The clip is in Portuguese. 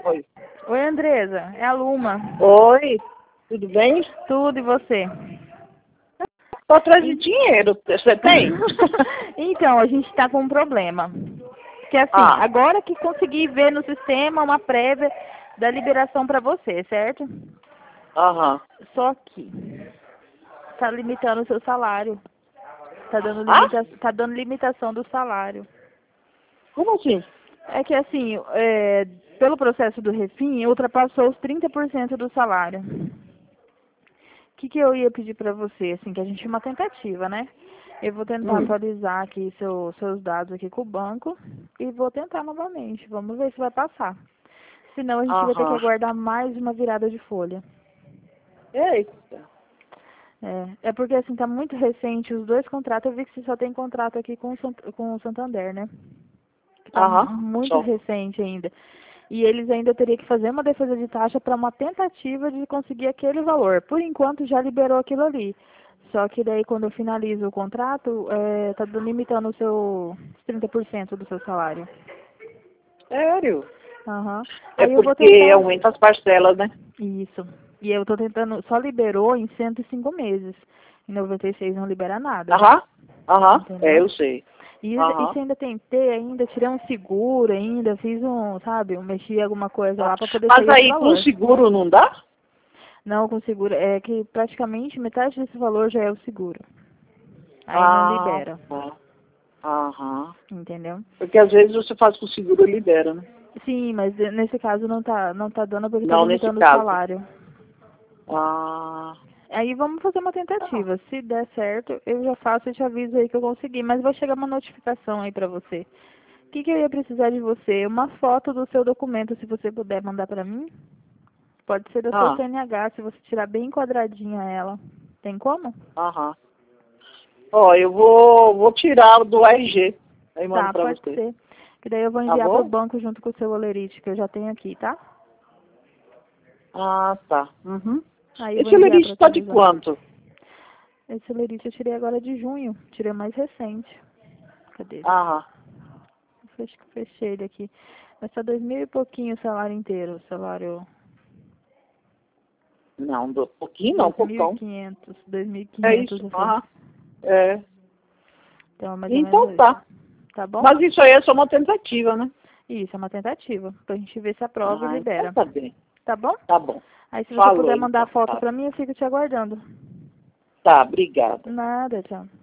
Oi. Oi, Andresa. É a Luma. Oi, tudo bem? Tudo, e você? Tô atrás de dinheiro. Você tem? Então, a gente está com um problema. Que assim, Ah, agora que consegui ver no sistema uma prévia da liberação para você, certo? aham. Só que tá limitando o seu salário. Ah? Tá dando limitação do salário. Como assim? É que assim, pelo processo do refim, ultrapassou os 30% do salário. O que eu ia pedir para você, assim, que a gente tinha uma tentativa, né? Eu vou tentar Hum. atualizar aqui seus dados aqui com o banco e vou tentar novamente. Vamos ver se vai passar. Senão a gente vai ter que Aham. aguardar mais uma virada de folha. Eita. É porque assim, tá muito recente os dois contratos. Eu vi que você só tem contrato aqui com o Santander, né? Que tá Aham. muito Só. recente ainda. E eles ainda teriam que fazer uma defesa de taxa para uma tentativa de conseguir aquele valor. Por enquanto já liberou aquilo ali. Só que daí quando eu finalizo o contrato, tá limitando os 30% do seu salário. Sério? Aham. É Aí eu vou porque tentar. aumenta as parcelas, né? Isso. E eu tô tentando, só liberou em 105 meses. Em 96 não libera nada. Aham. Aham. É, Entendeu? eu sei. E Aham. isso ainda tentei, ainda tirei um seguro ainda, fiz sabe, mexi alguma coisa Ah. lá para poder Mas sair esse aí com valor. seguro não dá? Não, com seguro, é que praticamente metade desse valor já é o seguro. Aí não Ah, libera, tá. Aham. entendeu? Porque às vezes você faz com seguro e libera, né? Sim, mas nesse caso não tá dando porque tá Não nesse limitando o caso. salário. Ah, Aí vamos fazer uma tá. tentativa. Se der certo, eu já faço e te aviso aí que eu consegui. Mas vai chegar uma notificação aí pra você. O que eu ia precisar de você? Uma foto do seu documento, se você puder mandar pra mim. Pode ser da sua Ah, CNH, se você tirar bem enquadradinha ela. Tem como? aham. Ó, eu vou tirar do RG. Aí mando Tá, pra pode você. ser. Que daí eu vou Tá enviar pro bom? banco junto com o seu olerite, que eu já tenho aqui, tá? Ah, tá. Uhum. Aí eu vou Esse enviar pra lerite tá de atualizar. quanto? Esse olerite eu tirei agora de junho. Tirei o mais recente. Cadê ele? Aham. Acho que fechei ele aqui. Mas tá 2.000 e pouquinho o salário inteiro. O salário Não, pouquinho não, poucão. 2.500. dois mil e É quinhentos isso. assim. Aham. É. Então, mais ou menos Então isso. tá. Tá bom? Mas isso aí é só uma tentativa, né? Isso, é uma tentativa. Pra gente ver se aprova e Ah, então libera. tá bem. Tá bom? Tá bom. Aí se você Falou puder mandar a então, foto tá. pra mim, eu fico te aguardando. Tá, obrigada. Nada, tchau.